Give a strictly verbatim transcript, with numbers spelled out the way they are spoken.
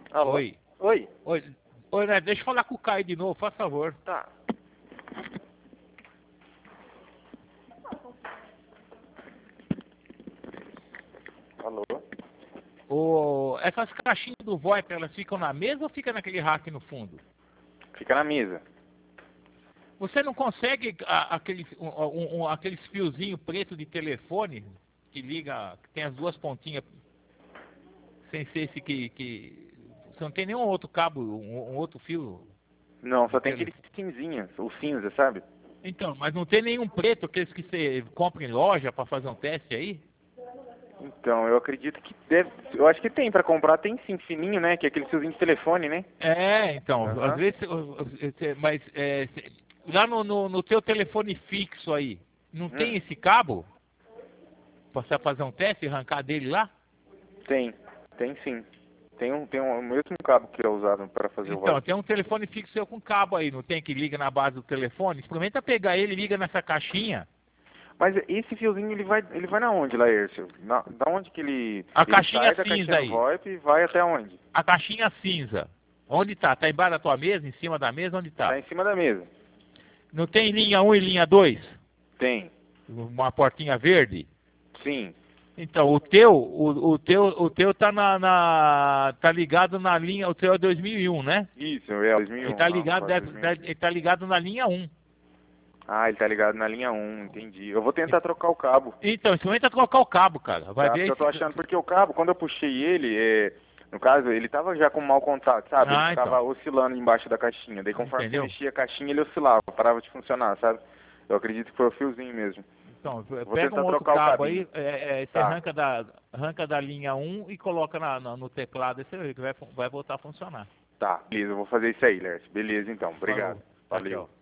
Alô? Oi. Oi? Oi, Oi, né? Deixa eu falar com o Caio de novo, faz favor. Tá. Alô? O, essas caixinhas do VoIP, elas ficam na mesa ou ficam naquele rack no fundo? Fica na mesa. Você não consegue a, aqueles, um, um, um, aqueles fiozinhos preto de telefone que liga, que tem as duas pontinhas, sem ser esse que, que você não tem nenhum outro cabo, um, um outro fio Não, só de tem aquele telefone? cinzinha, o cinza, sabe? Então, mas não tem nenhum preto, aqueles que você compra em loja para fazer um teste aí? Então, eu acredito que deve... Eu acho que tem pra comprar, tem sim, fininho, né? Que é aquele fiozinho de telefone, né? É, então, às Aham. vezes, você- mas é, cê- lá no, no, no teu telefone fixo aí, não tem Hum, esse cabo? Pra você fazer um teste e arrancar dele lá? tem. Tem sim. Tem um, tem um, o mesmo cabo que é usado para fazer o Então, VoIP. tem um telefone fixo seu com cabo aí, não tem que liga na base do telefone? Experimenta pegar ele e liga nessa caixinha. Mas esse fiozinho, ele vai, ele vai na onde, Laércio? Na, da onde que ele... A Ele caixinha sai da cinza caixinha do aí. VoIP e vai até onde? A caixinha cinza. Onde tá? Tá embaixo da tua mesa, em cima da mesa, onde tá? Tá em cima da mesa. Não tem linha um e linha dois? Tem. Uma portinha verde? Sim. Então, o teu, o, o teu, o teu tá na, na- tá ligado na linha, o teu é dois mil e um, né? Isso, é Ele dois mil e um. tá Ah, ligado, quase deve- dois mil e um. deve- ele tá ligado na linha um. Ah, ele tá ligado na linha um, entendi. Eu vou tentar trocar o cabo, Então, experimenta trocar o cabo, cara. Vai tá? ver Porque aí eu tô se... achando, porque o cabo, quando eu puxei ele, é, no caso, ele tava já com mau contato, sabe? Ele Ah, ficava então. oscilando embaixo da caixinha. Daí conforme você Entendeu? mexia a caixinha, ele oscilava, parava de funcionar, sabe? Eu acredito que foi o fiozinho mesmo. Então, Vou pega um tentar outro trocar o cabo cabinho. aí, é, é, você Tá, arranca da, arranca da linha um e coloca na, na- no teclado, aí você vê que vai, vai voltar a funcionar. tá. Beleza, eu vou fazer isso aí, Lércio. Beleza, então. Obrigado. Falou. Tchau, Valeu. tchau.